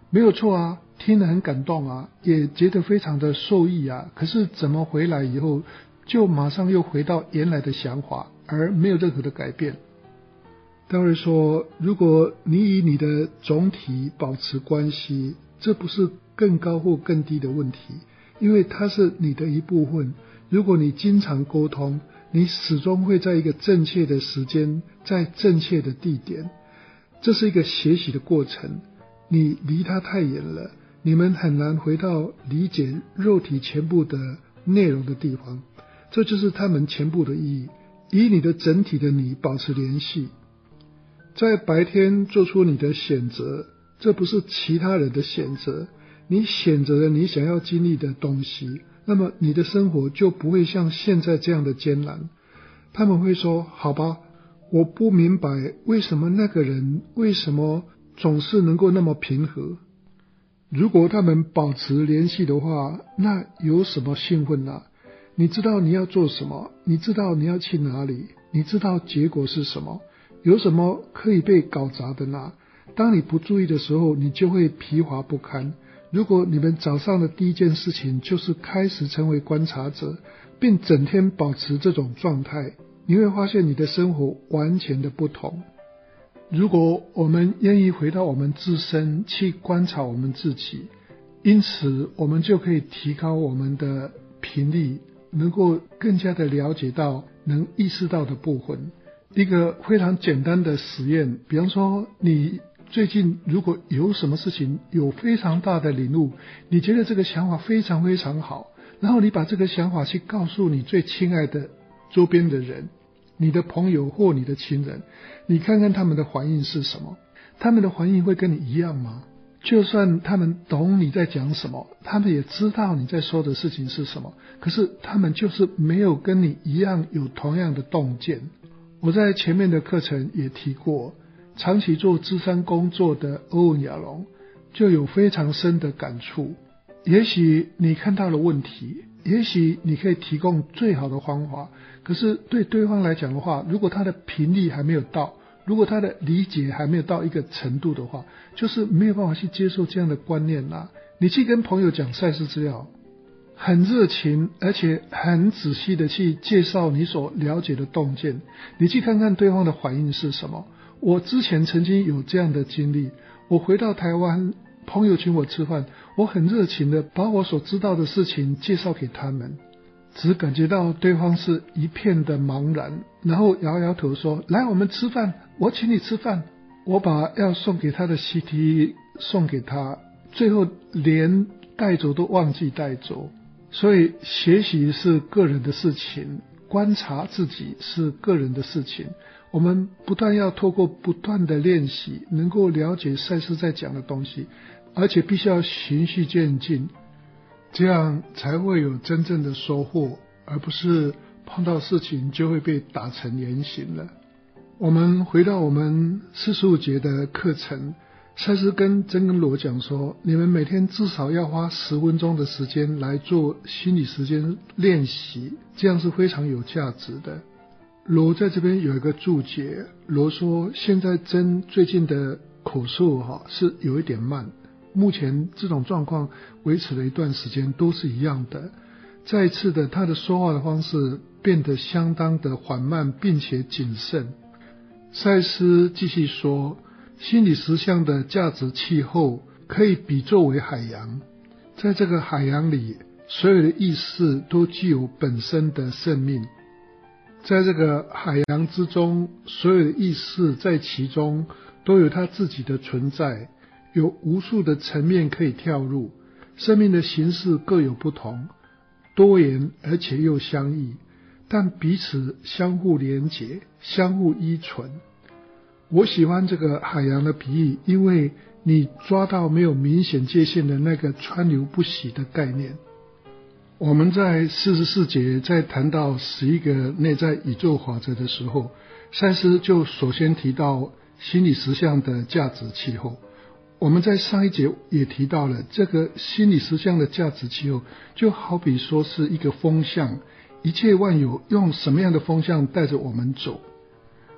没有错啊，听得很感动啊，也觉得非常的受益啊，可是怎么回来以后就马上又回到原来的想法，而没有任何的改变。当然说，如果你与你的总体保持关系，这不是更高或更低的问题，因为它是你的一部分。如果你经常沟通，你始终会在一个正确的时间，在正确的地点，这是一个学习的过程。你离它太远了，你们很难回到理解肉体全部的内容的地方，这就是他们全部的意义。与你的整体的你保持联系，在白天做出你的选择，这不是其他人的选择，你选择了你想要经历的东西，那么你的生活就不会像现在这样的艰难。他们会说，好吧，我不明白为什么那个人为什么总是能够那么平和。如果他们保持联系的话，那有什么兴奋啊？你知道你要做什么，你知道你要去哪里，你知道结果是什么，有什么可以被搞砸的呢？当你不注意的时候，你就会疲乏不堪。如果你们早上的第一件事情就是开始成为观察者，并整天保持这种状态，你会发现你的生活完全的不同。如果我们愿意回到我们自身去观察我们自己，因此我们就可以提高我们的频率，能够更加的了解到能意识到的部分。一个非常简单的实验，比方说你最近如果有什么事情有非常大的领悟，你觉得这个想法非常非常好，然后你把这个想法去告诉你最亲爱的周边的人，你的朋友或你的亲人，你看看他们的反应是什么？他们的反应会跟你一样吗？就算他们懂你在讲什么，他们也知道你在说的事情是什么，可是他们就是没有跟你一样有同样的洞见。我在前面的课程也提过，长期做諮商工作的欧文亚龙就有非常深的感触。也许你看到了问题，也许你可以提供最好的方法，可是对对方来讲的话，如果他的频率还没有到，如果他的理解还没有到一个程度的话，就是没有办法去接受这样的观念啦。你去跟朋友讲赛事资料，很热情而且很仔细的去介绍你所了解的洞见，你去看看对方的反应是什么。我之前曾经有这样的经历，我回到台湾，朋友请我吃饭，我很热情的把我所知道的事情介绍给他们，只感觉到对方是一片的茫然，然后摇摇头说，来我们吃饭，我请你吃饭。我把要送给他的 C D 送给他，最后连带走都忘记带走。所以学习是个人的事情，观察自己是个人的事情，我们不但要透过不断的练习能够了解赛斯在讲的东西，而且必须要循序渐进，这样才会有真正的收获，而不是碰到事情就会被打成原形了。我们回到我们四十五节的课程，赛斯跟真跟罗讲说，你们每天至少要花十分钟的时间来做心理时间练习，这样是非常有价值的。罗在这边有一个注解，罗说现在真最近的口述哈是有一点慢，目前这种状况维持了一段时间都是一样的。再一次的，他的说话的方式变得相当的缓慢并且谨慎。赛斯继续说，心理实相的价值气候可以比作为海洋，在这个海洋里，所有的意识都具有本身的生命。在这个海洋之中，所有的意识在其中都有它自己的存在，有无数的层面可以跳入，生命的形式各有不同，多元而且又相异，但彼此相互连结，相互依存。我喜欢这个海洋的比喻，因为你抓到没有明显界限的那个川流不息的概念。我们在四十四节在谈到十一个内在宇宙法则的时候，赛斯就首先提到心理实相的价值气候。我们在上一节也提到了，这个心理实相的价值气候就好比说是一个风向，一切万有用什么样的风向带着我们走。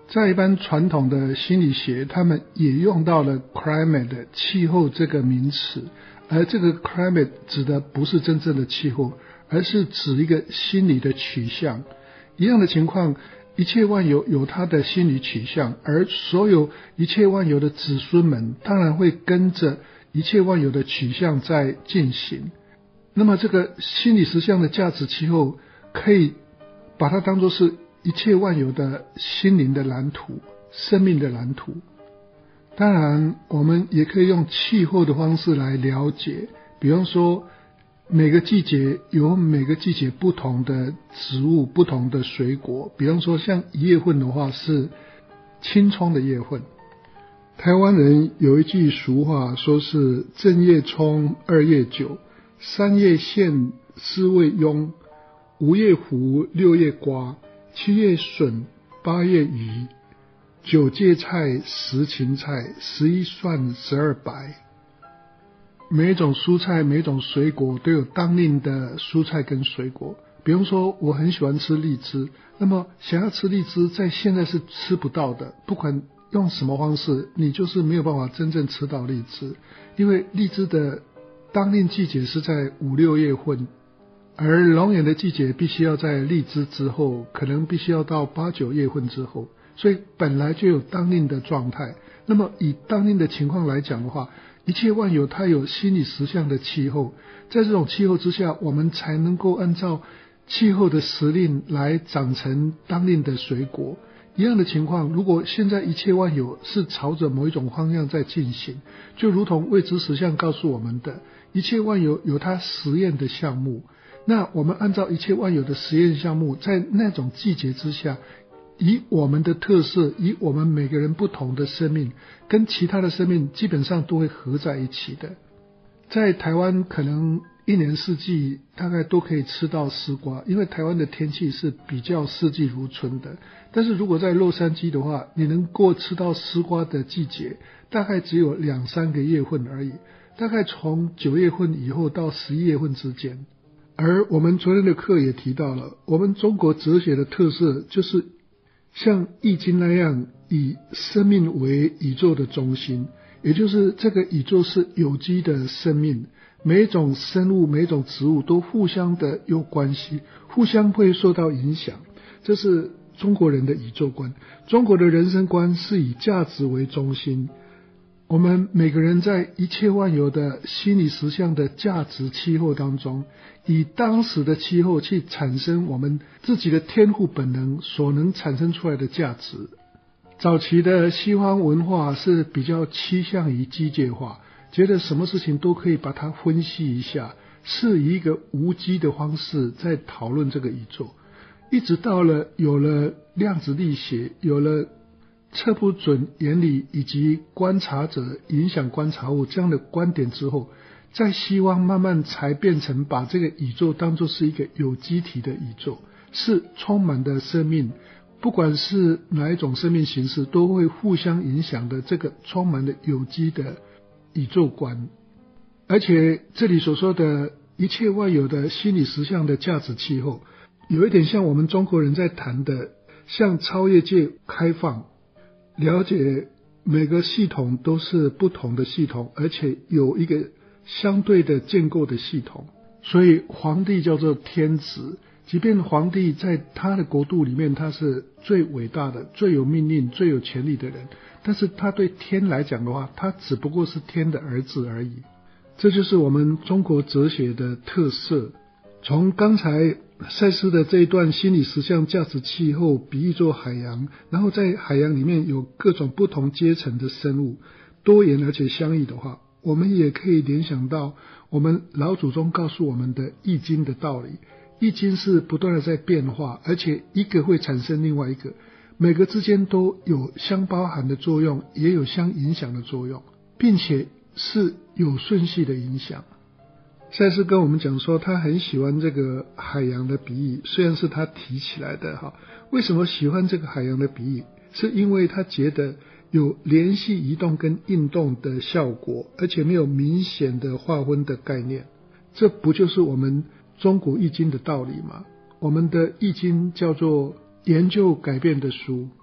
在一般传统的心理学，他们也用到了 climate 气候这个名词，而这个 climate 指的不是真正的气候，而是指一个心理的取向。一样的情况，一切万有有它的心理取向，而所有一切万有的子孙们当然会跟着一切万有的取向在进行。那么这个心理实相的价值气候，可以把它当作是一切万有的心灵的蓝图，生命的蓝图。当然我们也可以用气候的方式来了解，比方说每个季节有每个季节不同的植物，不同的水果，比方说像一叶份的话是青葱的叶份。台湾人有一句俗话说是正月葱，二月酒，三月苋，四月庸，五月胡，六月瓜，七月笋，八月鱼，九芥菜，十芹菜，十一蒜，十二白。每一种蔬菜每一种水果都有当令的蔬菜跟水果，比方说我很喜欢吃荔枝，那么想要吃荔枝在现在是吃不到的，不管用什么方式你就是没有办法真正吃到荔枝，因为荔枝的当令季节是在五六月份，而龙眼的季节必须要在荔枝之后，可能必须要到八九月份之后，所以本来就有当令的状态。那么以当令的情况来讲的话，一切万有它有心理实相的气候，在这种气候之下，我们才能够按照气候的时令来长成当令的水果。一样的情况，如果现在一切万有是朝着某一种方向在进行，就如同未知实相告诉我们的，一切万有有它实验的项目，那我们按照一切万有的实验项目，在那种季节之下，以我们的特色，以我们每个人不同的生命，跟其他的生命基本上都会合在一起的。在台湾可能一年四季大概都可以吃到丝瓜，因为台湾的天气是比较四季如春的。但是如果在洛杉矶的话，你能够吃到丝瓜的季节大概只有两三个月份而已，大概从九月份以后到十一月份之间。而我们昨天的课也提到了，我们中国哲学的特色就是像易经那样以生命为宇宙的中心，也就是这个宇宙是有机的生命，每一种生物每一种植物都互相的有关系，互相会受到影响，这是中国人的宇宙观。中国的人生观是以价值为中心，我们每个人在一切万有的心理实相的价值气候当中，以当时的气候去产生我们自己的天赋本能所能产生出来的价值。早期的西方文化是比较趋向于机械化，觉得什么事情都可以把它分析一下，是以一个无机的方式在讨论这个宇宙。一直到了有了量子力学，有了测不准原理以及观察者影响观察物这样的观点之后，在西方慢慢才变成把这个宇宙当作是一个有机体的宇宙，是充满的生命，不管是哪一种生命形式都会互相影响的这个充满的有机的宇宙观。而且这里所说的一切万有的心理实相的价值气候，有一点像我们中国人在谈的向超越界开放，了解每个系统都是不同的系统，而且有一个相对的建构的系统。所以皇帝叫做天子，即便皇帝在他的国度里面他是最伟大的最有命令最有权力的人，但是他对天来讲的话，他只不过是天的儿子而已。这就是我们中国哲学的特色。从刚才赛斯的这一段心理实相价值气候比喻作海洋，然后在海洋里面有各种不同阶层的生物，多元而且相异的话，我们也可以联想到我们老祖宗告诉我们的易经的道理。易经是不断的在变化，而且一个会产生另外一个，每个之间都有相包含的作用，也有相影响的作用，并且是有顺序的影响。赛斯跟我们讲说他很喜欢这个海洋的比喻，虽然是他提起来的哈。为什么喜欢这个海洋的比喻？是因为他觉得有连续移动跟运动的效果，而且没有明显的划分的概念。这不就是我们中国易经的道理吗？我们的易经叫做研究改变的书，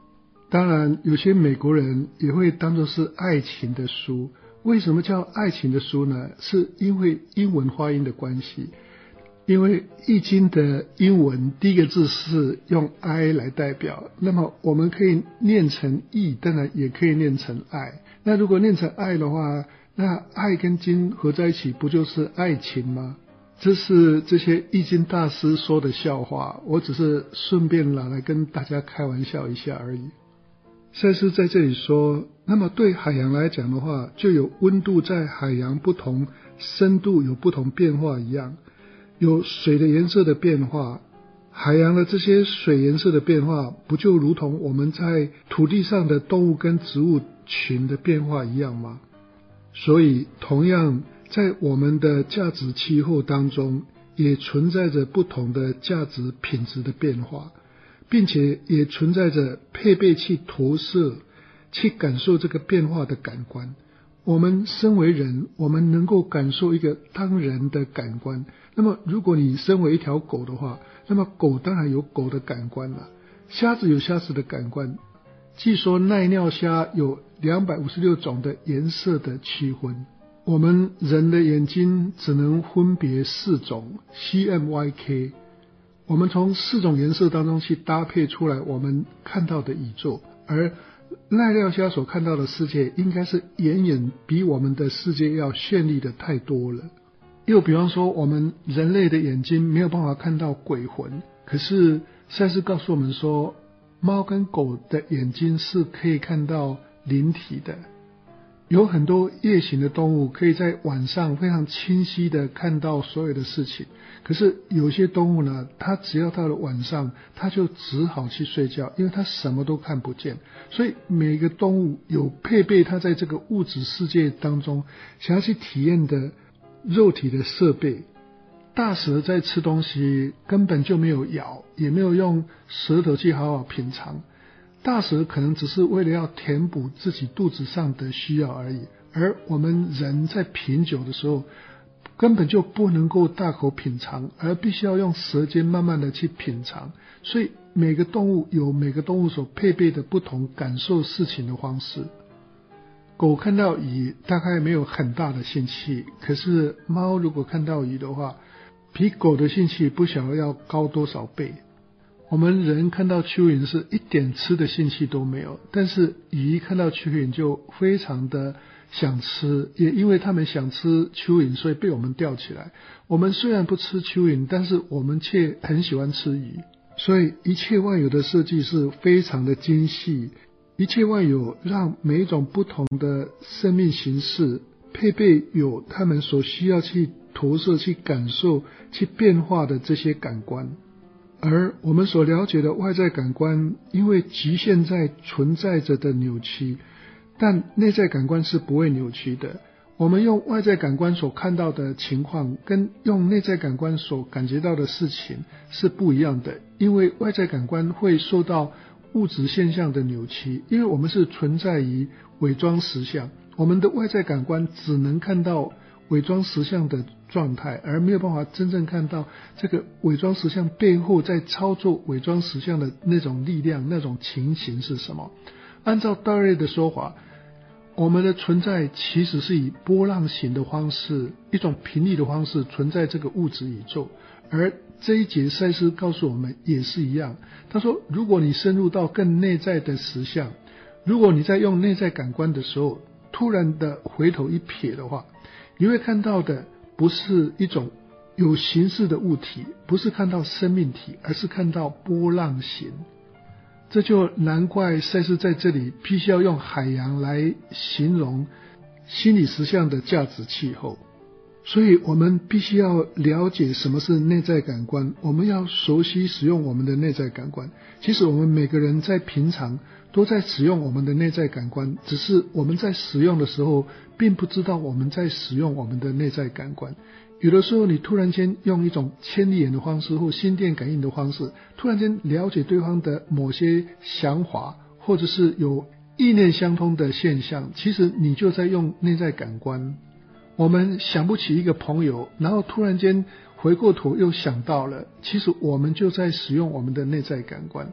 当然有些美国人也会当作是爱情的书。为什么叫爱情的书呢？是因为英文发音的关系。因为易经的英文第一个字是用 I 来代表，那么我们可以念成易，当然也可以念成爱。那如果念成爱的话，那爱跟经合在一起不就是爱情吗？这是这些易经大师说的笑话，我只是顺便拿来跟大家开玩笑一下而已。赛斯在这里说，那么对海洋来讲的话，就有温度在海洋不同深度有不同变化一样，有水的颜色的变化，海洋的这些水颜色的变化，不就如同我们在土地上的动物跟植物群的变化一样吗？所以同样在我们的价值气候当中，也存在着不同的价值品质的变化，并且也存在着配备去投射去感受这个变化的感官。我们身为人，我们能够感受一个当人的感官。那么如果你身为一条狗的话，那么狗当然有狗的感官了，虾子有虾子的感官。据说奈尿虾有两百五十六种的颜色的区分，我们人的眼睛只能分别四种 C M Y K， 我们从四种颜色当中去搭配出来我们看到的宇宙，而奈尿虾所看到的世界应该是远远比我们的世界要绚丽的太多了。又比方说，我们人类的眼睛没有办法看到鬼魂，可是赛斯告诉我们说，猫跟狗的眼睛是可以看到灵体的。有很多夜行的动物可以在晚上非常清晰的看到所有的事情，可是有些动物呢，它只要到了晚上，它就只好去睡觉，因为它什么都看不见。所以每个动物有配备它在这个物质世界当中想要去体验的肉体的设备。大蛇在吃东西根本就没有咬，也没有用舌头去好好品尝，大蛇可能只是为了要填补自己肚子上的需要而已，而我们人在品酒的时候根本就不能够大口品尝，而必须要用舌尖慢慢的去品尝。所以每个动物有每个动物所配备的不同感受事情的方式。狗看到鱼大概没有很大的兴趣，可是猫如果看到鱼的话，比狗的兴趣不晓得要高多少倍。我们人看到蚯蚓是一点吃的兴趣都没有，但是鱼看到蚯蚓就非常的想吃，也因为他们想吃蚯蚓，所以被我们钓起来。我们虽然不吃蚯蚓，但是我们却很喜欢吃鱼。所以一切万有的设计是非常的精细，一切万有让每一种不同的生命形式配备有他们所需要去投射、去感受、去变化的这些感官。而我们所了解的外在感官，因为局限在存在着的扭曲，但内在感官是不会扭曲的。我们用外在感官所看到的情况，跟用内在感官所感觉到的事情是不一样的，因为外在感官会受到物质现象的扭曲，因为我们是存在于伪装实相，我们的外在感官只能看到伪装实相的状态，而没有办法真正看到这个伪装实相背后在操作伪装实相的那种力量、那种情形是什么。按照道瑞的说法，我们的存在其实是以波浪形的方式，一种频率的方式存在这个物质宇宙。而这一节赛斯告诉我们也是一样，他说如果你深入到更内在的实相，如果你在用内在感官的时候突然的回头一瞥的话，你会看到的不是一种有形式的物体，不是看到生命体，而是看到波浪形。这就难怪赛斯在这里必须要用海洋来形容心理实相的价值气候。所以我们必须要了解什么是内在感官，我们要熟悉使用我们的内在感官。其实我们每个人在平常都在使用我们的内在感官，只是我们在使用的时候并不知道我们在使用我们的内在感官。有的时候你突然间用一种千里眼的方式或心电感应的方式，突然间了解对方的某些想法，或者是有意念相通的现象，其实你就在用内在感官。我们想不起一个朋友，然后突然间回过头又想到了，其实我们就在使用我们的内在感官。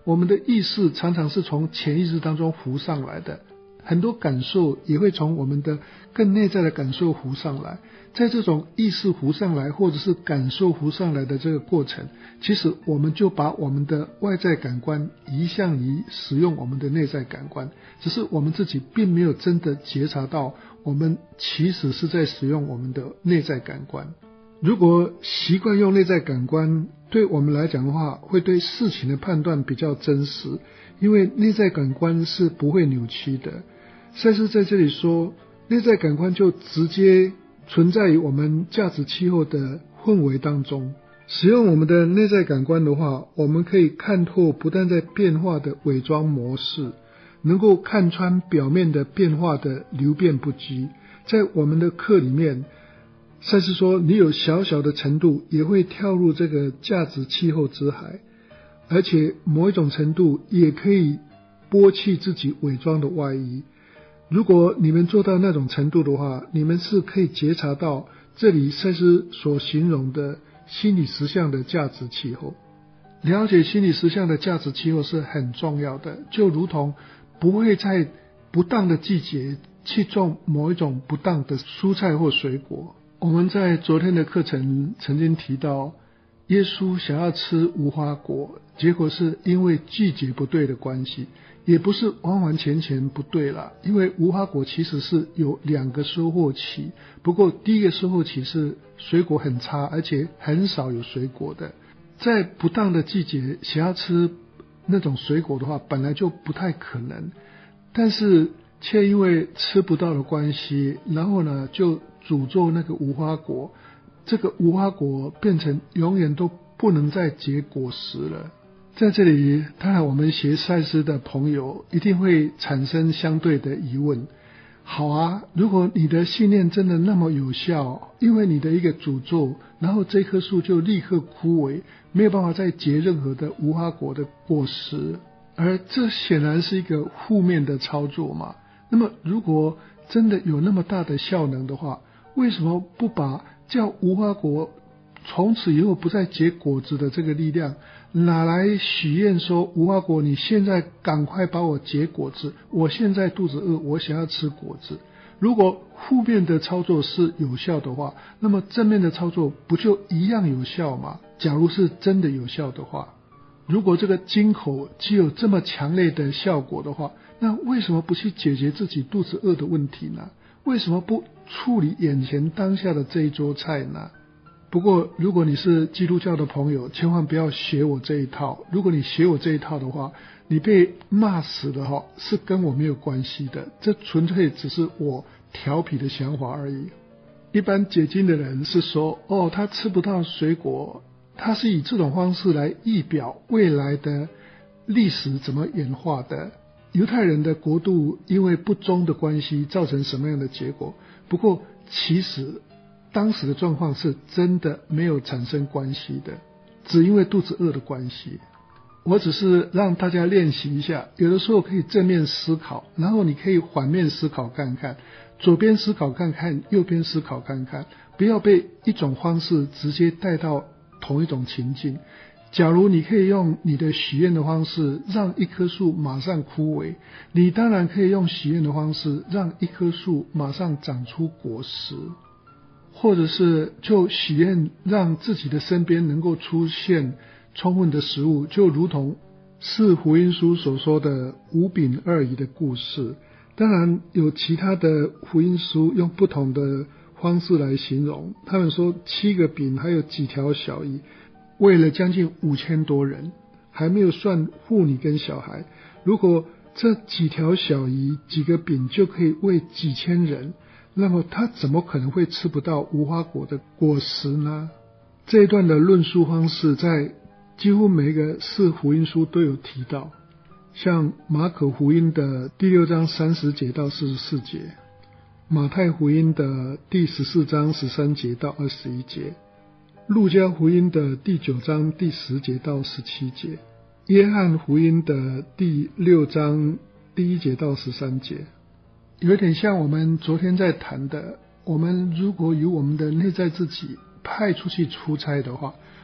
我们的意识常常是从潜意识当中浮上来的，很多感受也会从我们的更内在的感受浮上来。在这种意识浮上来或者是感受浮上来的这个过程，其实我们就把我们的外在感官移向于使用我们的内在感官，只是我们自己并没有真的觉察到我们其实是在使用我们的内在感官。如果习惯用内在感官，对我们来讲的话，会对事情的判断比较真实，因为内在感官是不会扭曲的。赛斯在这里说，内在感官就直接存在于我们价值气候的氛围当中。使用我们的内在感官的话，我们可以看透不断在变化的伪装模式，能够看穿表面的变化的流变不羁。在我们的课里面，赛斯说，你有小小的程度也会跳入这个价值气候之海，而且某一种程度也可以剥弃自己伪装的外衣。如果你们做到那种程度的话，你们是可以觉察到这里赛斯所形容的心理实相的价值气候。了解心理实相的价值气候是很重要的，就如同不会在不当的季节去种某一种不当的蔬菜或水果。我们在昨天的课程曾经提到，耶稣想要吃无花果，结果是因为季节不对的关系，也不是完完全全不对啦，因为无花果其实是有两个收获期，不过第一个收获期是水果很差，而且很少有水果的。在不当的季节想要吃那种水果的话，本来就不太可能，但是却因为吃不到的关系，然后呢就诅咒那个无花果，这个无花果变成永远都不能再结果实了。在这里，当然我们学赛斯的朋友一定会产生相对的疑问。好啊，如果你的信念真的那么有效，因为你的一个诅咒，然后这棵树就立刻枯萎，没有办法再结任何的无花果的果实，而这显然是一个负面的操作嘛。那么如果真的有那么大的效能的话，为什么不把叫无花果从此以后不再结果子的这个力量拿来许愿说，无花果你现在赶快把我结果子，我现在肚子饿，我想要吃果子。如果负面的操作是有效的话，那么正面的操作不就一样有效吗？假如是真的有效的话，如果这个金口具有这么强烈的效果的话，那为什么不去解决自己肚子饿的问题呢？为什么不处理眼前当下的这一桌菜呢？不过如果你是基督教的朋友，千万不要学我这一套。如果你学我这一套的话，你被骂死的话是跟我没有关系的，这纯粹只是我调皮的想法而已。一般解经的人是说，哦，他吃不到水果，他是以这种方式来预表未来的历史怎么演化的，犹太人的国度因为不忠的关系造成什么样的结果。不过其实当时的状况是真的没有产生关系的，只因为肚子饿的关系。我只是让大家练习一下，有的时候可以正面思考，然后你可以反面思考看看，左边思考看看，右边思考看看，不要被一种方式直接带到同一种情境。假如你可以用你的许愿的方式让一棵树马上枯萎，你当然可以用许愿的方式让一棵树马上长出果实，或者是就许愿让自己的身边能够出现充分的食物，就如同是福音书所说的五饼二鱼的故事。当然有其他的福音书用不同的方式来形容，他们说七个饼还有几条小鱼喂了将近五千多人，还没有算妇女跟小孩。如果这几条小鱼几个饼就可以喂几千人，那么他怎么可能会吃不到无花果的果实呢？这一段的论述方式在几乎每一个四福音书都有提到，像马可福音的第六章三十节到四十四节，马太福音的第十四章十三节到二十一节，路加福音的第九章第十节到十七节，约翰福音的第六章第一节到十三节。有点像我们昨天在谈的，我们如果与我们的内在自己派出去出差的话，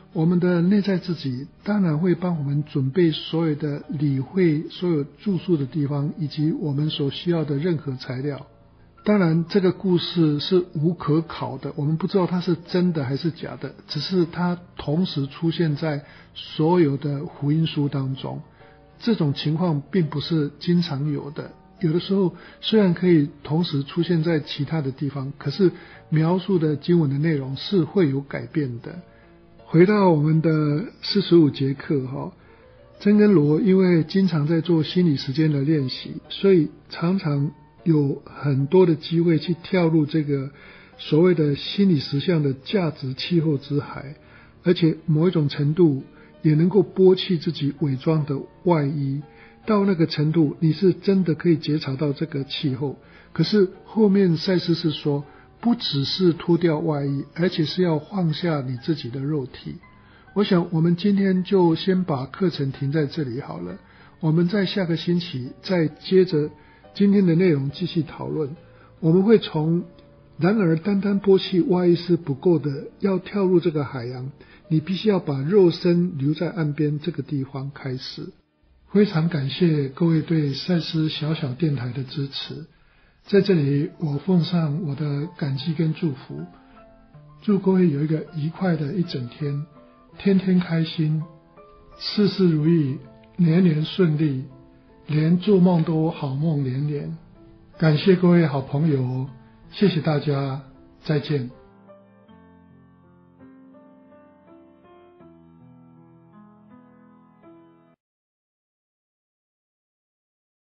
我们的内在自己当然会帮我们准备所有的理会所有住宿的地方，以及我们所需要的任何材料。当然这个故事是无可考的，我们不知道它是真的还是假的，只是它同时出现在所有的福音书当中。这种情况并不是经常有的，有的时候虽然可以同时出现在其他的地方，可是描述的经文的内容是会有改变的。回到我们的四十五节课哈，珍跟罗因为经常在做心理时间的练习，所以常常有很多的机会去跳入这个所谓的心理实相的价值气候之海，而且某一种程度也能够剥弃自己伪装的外衣，到那个程度你是真的可以觉察到这个气候。可是后面赛斯是说，不只是脱掉外衣，而且是要放下你自己的肉体。我想我们今天就先把课程停在这里好了，我们在下个星期再接着今天的内容继续讨论。我们会从然而单单剥弃外衣是不够的，要跳入这个海洋，你必须要把肉身留在岸边这个地方开始。非常感谢各位对赛斯小小电台的支持，在这里我奉上我的感激跟祝福，祝各位有一个愉快的一整天，天天开心，事事如意，年年顺利，连做梦都好梦连连。感谢各位好朋友，谢谢大家，再见。